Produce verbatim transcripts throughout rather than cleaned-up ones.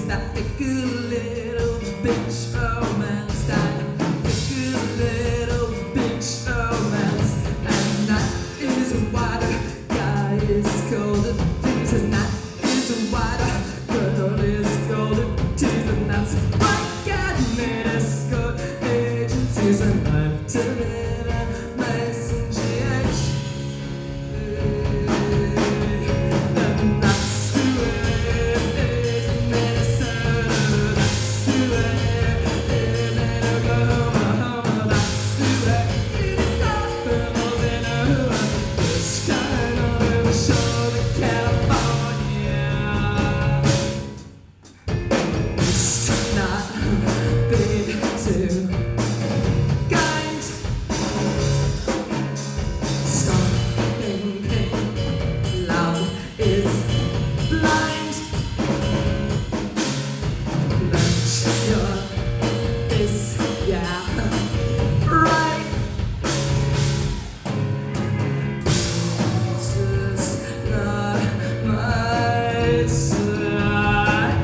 that thick little bitch romance, that thick little bitch romance. And that is why the guy is colder things, and that is why the girl is colder tears, and that's why God made us go agencies and life to live and nice and change. And that's the way it is in Minnesota. That's the way it is in Oklahoma. That's the way it happens in a this kind of a show in California. It's not big too kind. Stopping pain loud is blind. Lunch your face, yeah, right. This is not my side.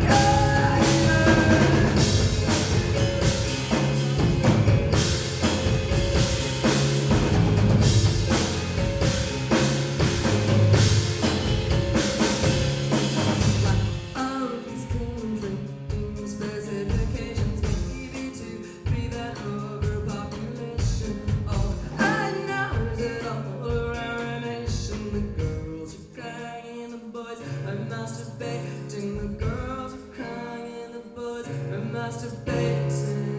All these conflicting specifications maybe to prevent overpopulation. All I know is that all around our nation the girls are crying and the boys are masturbating. The girls are crying and the boys are masturbating.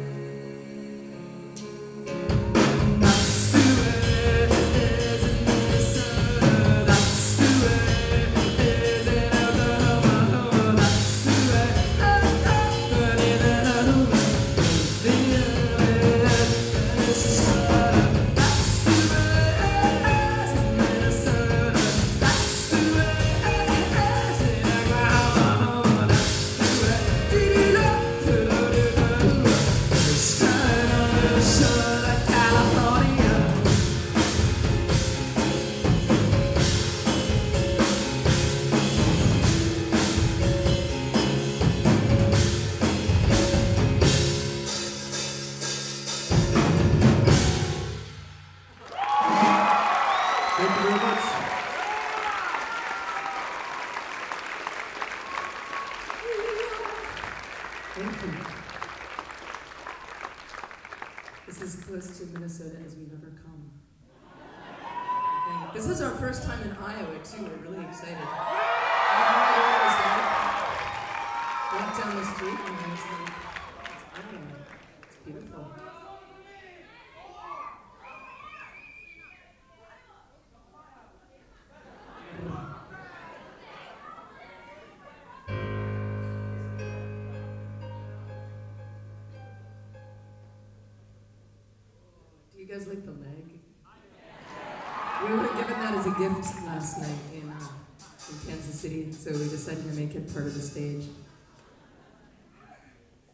That's the way it is in Minnesota. That's the way it is in Oklahoma. That's the way it happened in Oklahoma. This is Minnesota. That's the way it is in Minnesota. That's the way it is in Oklahoma. That's the way this kind of a show like California. Thank you very much. Thank you. This is as close to Minnesota as we've ever come. Thank- This is our first time in Iowa, too. We're really excited. I have no idea what it's like. Walk down the street and there's like, it's Iowa. It's beautiful. Do you guys like the leg? We were given that as a gift last night in, uh, in Kansas City, so we decided to make it part of the stage.